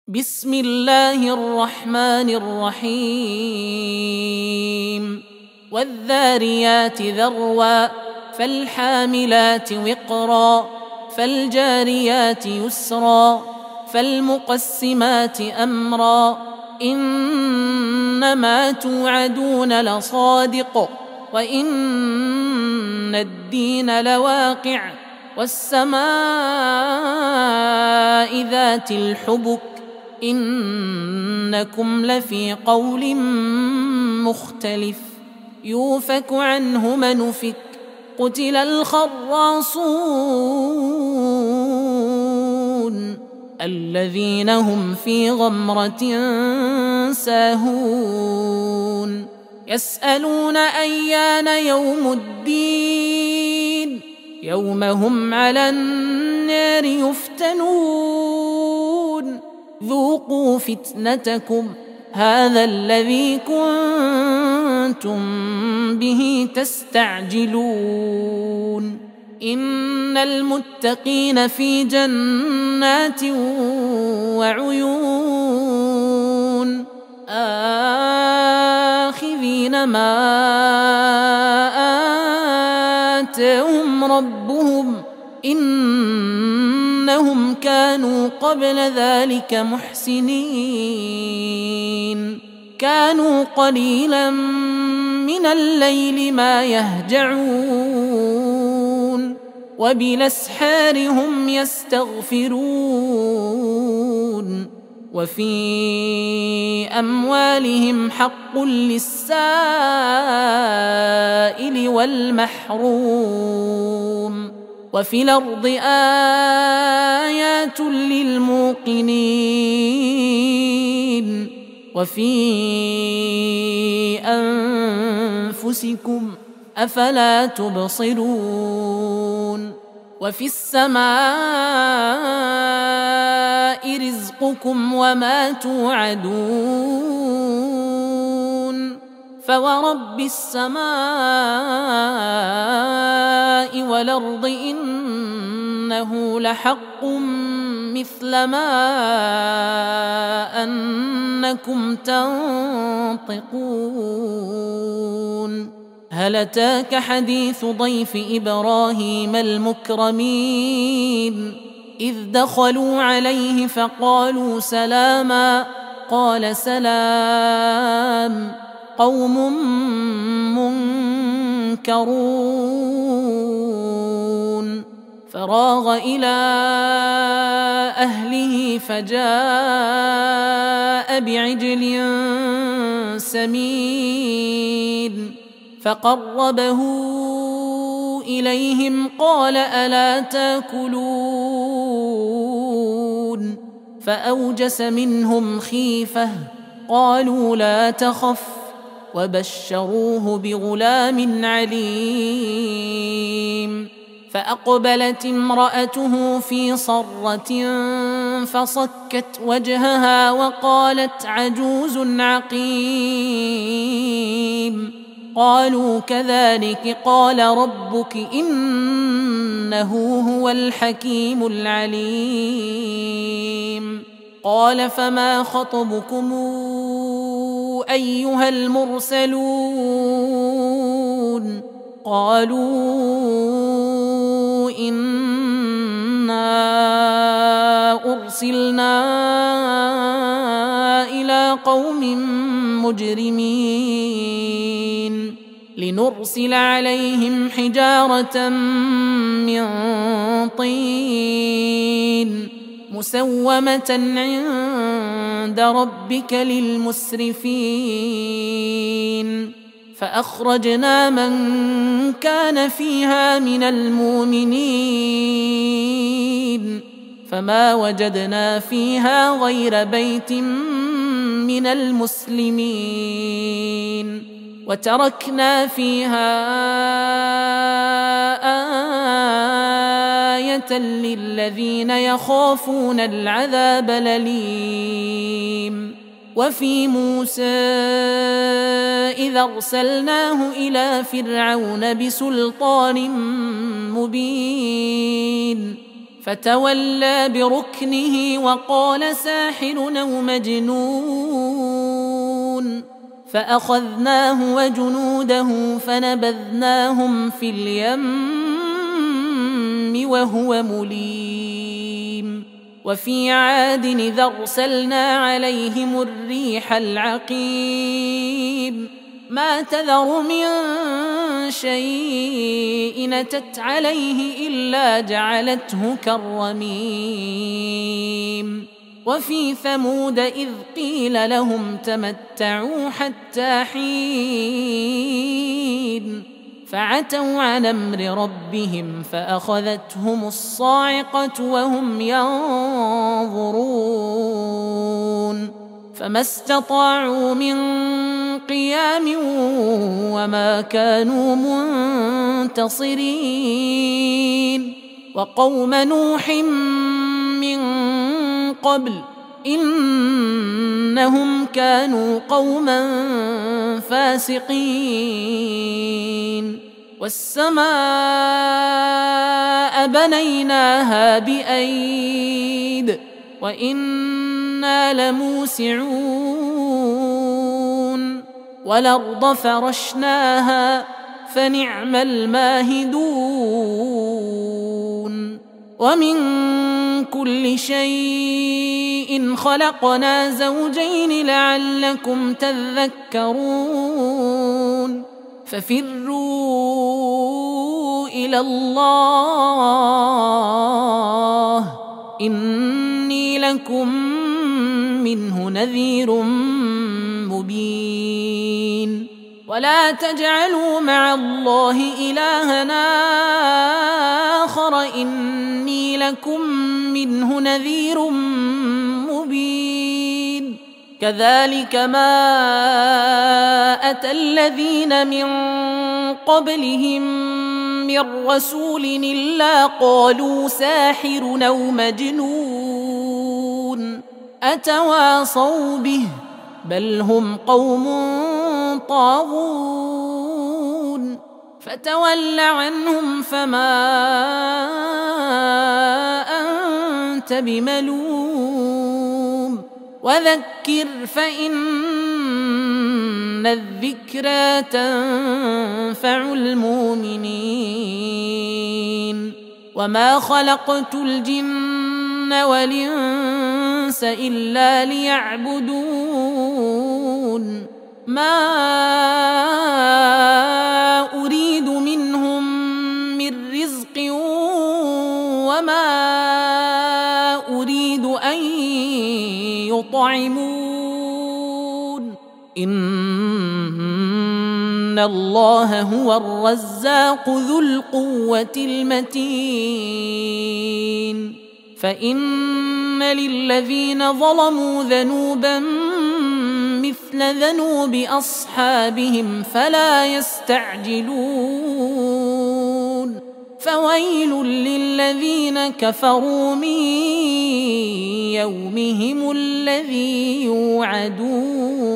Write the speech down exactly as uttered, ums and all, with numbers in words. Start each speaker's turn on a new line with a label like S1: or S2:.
S1: بسم الله الرحمن الرحيم والذاريات ذروا فالحاملات وقرا فالجاريات يسرا فالمقسمات أمرا إنما توعدون لصادق وإن الدين لواقع والسماء ذات الحبك إنكم لفي قول مختلف يوفك عنه من أفك قتل الخراصون الذين هم في غمرة ساهون يسألون أيان يوم الدين يوم هم على النار يفتنون ذوقوا فتنتكم هذا الذي كنتم به تستعجلون إن المتقين في جنات وعيون آخذين ما آتاهم ربهم إنهم كانوا قبل ذلك محسنين كانوا قليلا من الليل ما يهجعون وبالأسحار هم يستغفرون وفي أموالهم حق للسائل والمحروم وفي الأرض آيات للموقنين وفي أنفسكم أفلا تبصرون وفي السماء رزقكم وما توعدون فورب السماء والأرض إنه لحق مثل ما أنكم تنطقون هل أتاك حديث ضيف إبراهيم المكرمين إذ دخلوا عليه فقالوا سلاما قال سلام قوم منكرون فراغ إلى أهله فجاء بعجل سمين فقربه إليهم قال ألا تاكلون فأوجس منهم خيفة قالوا لا تخف وبشروه بغلام عليم فأقبلت امرأته في صرة فصكت وجهها وقالت عجوز عقيم قالوا كذلك قال ربك إنه هو الحكيم العليم قال فما خطبكم أيها المرسلون قالوا إنا أرسلنا إلى قوم مجرمين لنرسل عليهم حجارة من طين مسومة عند ربك للمسرفين فأخرجنا من كان فيها من المؤمنين فما وجدنا فيها غير بيت من المسلمين وتركنا فيها آية للذين يخافون العذاب الأليم وفي موسى إذا أرسلناه إلى فرعون بسلطان مبين فتولى بركنه وقال ساحر أو مجنون فأخذناه وجنوده فنبذناهم في اليم وهو مليم وفي عاد إذ أرسلنا عليهم الريح العقيم ما تذر من شيء أتت عليه إلا جعلته كالرميم وفي ثمود إذ قيل لهم تمتعوا حتى حين فعتوا عن أمر ربهم فأخذتهم الصاعقة وهم ينظرون فما استطاعوا من قيام وما كانوا منتصرين وقوم نوح من قبل إنهم كانوا قوما فاسقين والسماء بنيناها بأيد وإنا لموسعون والأرض فرشناها فنعم الماهدون ومن كل شيء خلقنا زوجين لعلكم تذكرون ففروا إلى الله إني لكم منه نذير مبين ولا تجعلوا مع الله إلهنا آخر إني لكم منه نذير مبين كذلك ما أتى الذين من قبلهم من رسول إلا قالوا ساحر أو مجنون أتواصوا به بل هم قوم طاغون فتول عنهم فما أنت بملوم وذكر فإن الذكرى تنفع المؤمنين وما خلقت الجن والإنس إلا ليعبدون ما أريد منهم من رزق وما أريد أن يطعمون إن الله هو الرزاق ذو القوة المتين فإن للذين ظلموا ذنوبا مثل ذنوب أصحابهم فلا يستعجلون فويل للذين كفروا من يومهم الذي يوعدون.